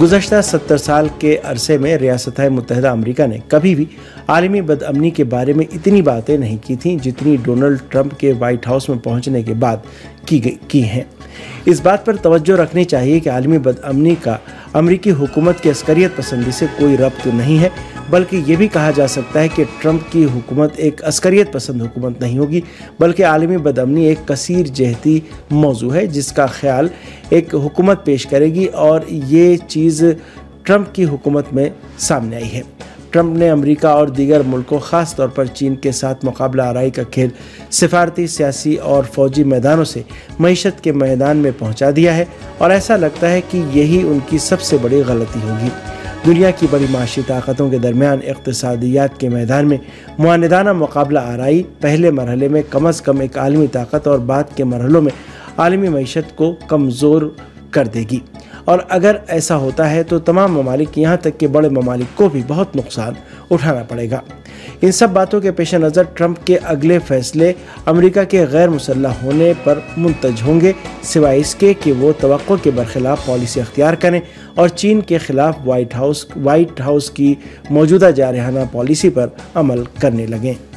गुज़श्ता 70 साल के अरसे में रियासत मुत्तहिदा अमेरिका ने कभी भी आलमी बदअमनी के बारे में इतनी बातें नहीं की थीं जितनी डोनाल्ड ट्रंप के व्हाइट हाउस में पहुंचने के बाद की हैं। इस बात पर तवज्जो रखनी चाहिए कि आलमी बदअमनी का अमेरिकी हुकूमत की अस्करियत पसंदी से कोई रब्त नहीं है, बल्कि ये भी कहा जा सकता है कि ट्रंप की हुकूमत एक अस्करियत पसंद हुकूमत नहीं होगी, बल्कि आलमी बदअमनी एक कसीर जहती मौजू है जिसका ख्याल एक हुकूमत पेश करेगी, और ये चीज़ ट्रंप की हुकूमत में सामने आई है। ट्रंप ने अमेरिका और दीगर मुल्कों ख़ास तौर पर चीन के साथ मुकाबला आराई का खेल सिफारती, सियासी और फौजी मैदानों से मईशत के मैदान में पहुंचा दिया है, और ऐसा लगता है कि यही उनकी सबसे बड़ी गलती होगी। दुनिया की बड़ी माशी ताकतों के दरमियान इक़्तिसादियात के मैदान में मुआनिदाना मुकाबला आराई पहले मरहले में कम अज़ कम एक आलमी ताकत और बाद के मरहलों में आलमी मईशत को कमज़ोर कर देगी, और अगर ऐसा होता है तो तमाम ममालिक, यहाँ तक कि बड़े ममालिक को भी बहुत नुकसान उठाना पड़ेगा। इन सब बातों के पेश नज़र ट्रंप के अगले फैसले अमेरिका के गैर मुसल्लह होने पर मुंतज होंगे, सिवाय इसके कि वो तवक्को के बरखिलाफ पॉलिसी अख्तियार करें और चीन के खिलाफ व्हाइट हाउस की मौजूदा जारहाना पॉलिसी पर अमल करने लगें।